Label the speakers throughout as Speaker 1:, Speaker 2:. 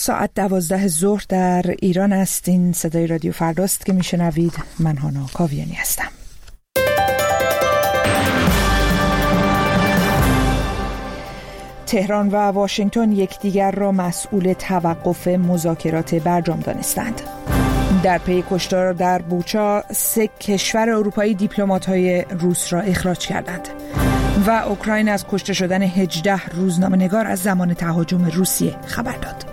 Speaker 1: ساعت 12 ظهر در ایران است. این صدای رادیو فرداست که میشنوید. من هانا کاویانی هستم. تهران و واشنگتن یکدیگر را مسئول توقف مذاکرات برجام دانستند. در پی کشتار در بوچا 3 کشور اروپایی دیپلمات‌های روس را اخراج کردند و اوکراین از کشته شدن 18 روزنامه‌نگار از زمان تهاجم روسیه خبر داد.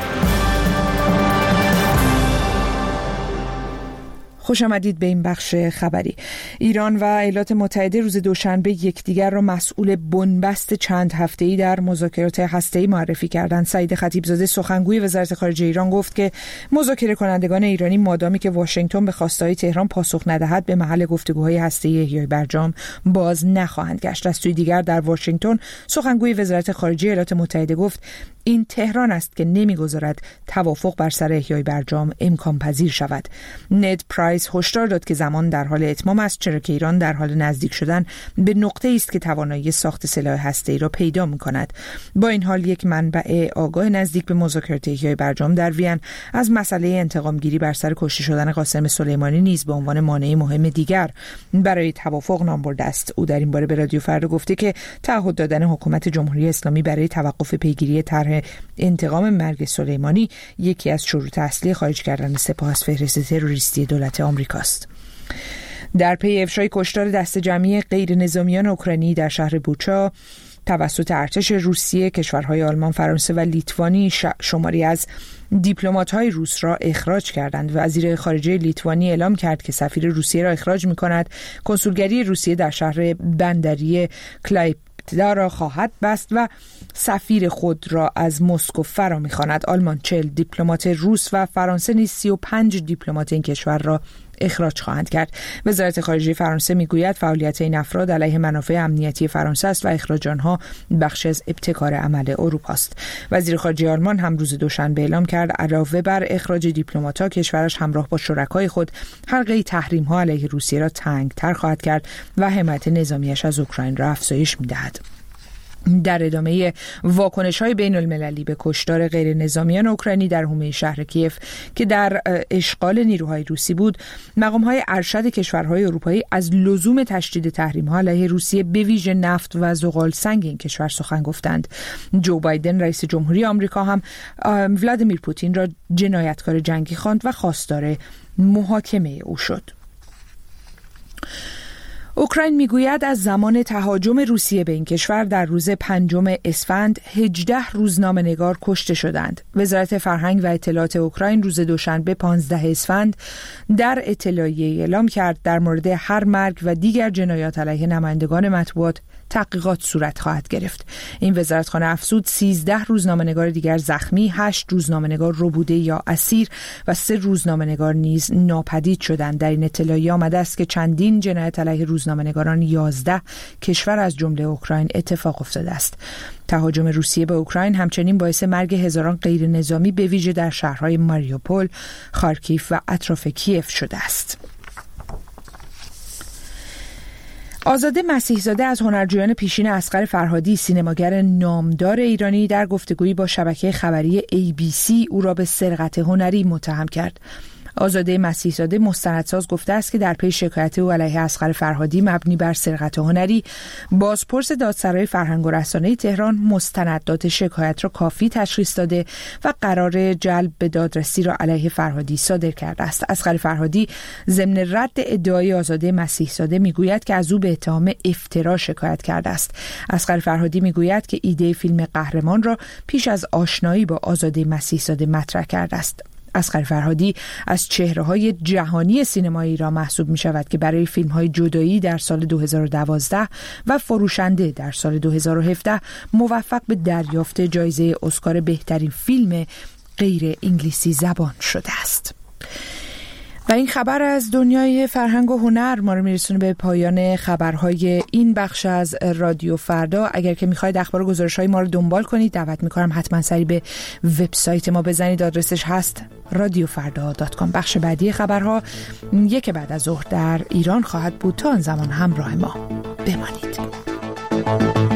Speaker 1: خوش آمدید به این بخش خبری. ایران و ایالات متحده روز دوشنبه یکدیگر را مسئول بنبست چند هفته‌ای در مذاکرات هسته‌ای معرفی کردند. سعید خطیبزاده سخنگوی وزارت خارجه ایران گفت که مذاکره کنندگان ایرانی مادامی که واشنگتن به خواستهای تهران پاسخ ندهد به محل گفتگوهای هسته‌ای احیای برجام باز نخواهند گشت. از سوی دیگر در واشنگتن سخنگوی وزارت خارجه ایالات متحده گفت این تهران است که نمیگذارد توافق بر سر احیای برجام امکان پذیر شود. نید پرایس هشدار داد که زمان در حال اتمام است، چرا که ایران در حال نزدیک شدن به نقطه‌ای است که توانایی ساخت سلاح هسته‌ای را پیدا می‌کند. با این حال یک منبع آگاه نزدیک به مذاکرات احیای برجام در وین از مسئله انتقام‌گیری بر سر کشته شدن قاسم سلیمانی نیز به عنوان مانع مهم دیگر برای توافق نام برده است. او در این باره به رادیو فردا گفته که تعهد دادن حکومت جمهوری اسلامی برای توقف پیگیری طرح انتقام مرگ سلیمانی یکی از شروط اصلی خارج کردن سپاه از فهرست تروریستی دولت آمریکاست. در پی افشای کشتار دسته جمعی غیر نظامیان اوکراینی در شهر بوچا توسط ارتش روسیه، کشورهای آلمان، فرانسه و لیتوانی شماری از دیپلمات‌های روس را اخراج کردند. وزیر خارجه لیتوانی اعلام کرد که سفیر روسیه را اخراج می‌کند. کنسولگری روسیه در شهر بندری کلایپدا را خواهد بست و سفیر خود را از مسکو فرا می‌خواند. آلمان 40 دیپلمات روس و فرانسه نیز 35 دیپلمات این کشور را اخراج خواهند کرد. وزارت خارجه فرانسه میگوید فعالیت این افراد علیه منافع امنیتی فرانسه است و اخراج آنها بخشی از ابتکار عمل اروپا است. وزیر خارجه آلمان هم روز دوشنبه اعلام کرد علاوه بر اخراج دیپلمات‌ها، کشورش همراه با شرکای خود حلقه تحریم‌ها علیه روسیه را تنگ‌تر خواهد کرد و حمایت نظامیش از اوکراین را افزایش می‌دهد. در ادامه واکنش‌های بین‌المللی به کشتار غیر نظامیان اوکراینی در حومه شهر کیف که در اشغال نیروهای روسی بود، مقام‌های ارشد کشورهای اروپایی از لزوم تشدید تحریم‌ها علیه روسیه به ویژه نفت و زغال سنگ این کشور سخن گفتند. جو بایدن رئیس جمهوری آمریکا هم ولادیمیر پوتین را جنایتکار جنگی خواند و خواستار محاکمه او شد. اوکراین میگوید از زمان تهاجم روسیه به این کشور در روز 5 اسفند 18 روزنامه‌نگار کشته شدند. وزارت فرهنگ و اطلاعات اوکراین روز دوشنبه 15 اسفند در اطلاعیه‌ای اعلام کرد در مورد هر مرگ و دیگر جنایات علیه نمایندگان مطبوعات تحقیقات صورت خواهد گرفت. این وزارتخانه افزود 13 روزنامه‌نگار دیگر زخمی، 8 روزنامه‌نگار ربوده یا اسیر و 3 روزنامه‌نگار نیز ناپدید شدند. در این اطلاعیه آمده است که چندین جنایت علیه روزنامه‌نگاران 11 کشور از جمله اوکراین اتفاق افتاده است. تهاجم روسیه به اوکراین همچنین باعث مرگ هزاران غیر نظامی به ویژه در شهرهای ماریوپول، خارکیف و اطراف کیف شده است. آزاده مسیحزاده از هنرجویان پیشین اصغر فرهادی، سینماگر نامدار ایرانی، در گفتگویی با شبکه خبری ABC او را به سرقت هنری متهم کرد. آزاده مسیحزاده مستندساز گفته است که در پی شکایت او علیه اصغر فرهادی مبنی بر سرقت هنری، بازپرس دادسرای فرهنگ و رسانه تهران مستندات شکایت را کافی تشخیص داده و قرار جلب به دادرسی را علیه فرهادی صادر کرده است. اصغر فرهادی ضمن رد ادعای آزاده مسیحزاده میگوید که از او به اتهام افترا شکایت کرده است. اصغر فرهادی میگوید که ایده فیلم قهرمان را پیش از آشنایی با آزاده مسیحزاده مطرح کرده است. اصغر فرهادی از چهره‌های جهانی سینمای ایران محسوب می‌شود که برای فیلم‌های جدایی در سال 2012 و فروشنده در سال 2017 موفق به دریافت جایزه اسکار بهترین فیلم غیر انگلیسی زبان شده است. و این خبر از دنیای فرهنگ و هنر ما رو میرسونه به پایان خبرهای این بخش از رادیو فردا. اگر که میخواید اخبار و گزارش‌های ما رو دنبال کنید، دعوت میکنم حتما سری به وبسایت ما بزنید. آدرسش هست radiofarda.com. بخش بعدی خبرها 1 بعد از ظهر در ایران خواهد بود. تا آن زمان همراه ما بمانید.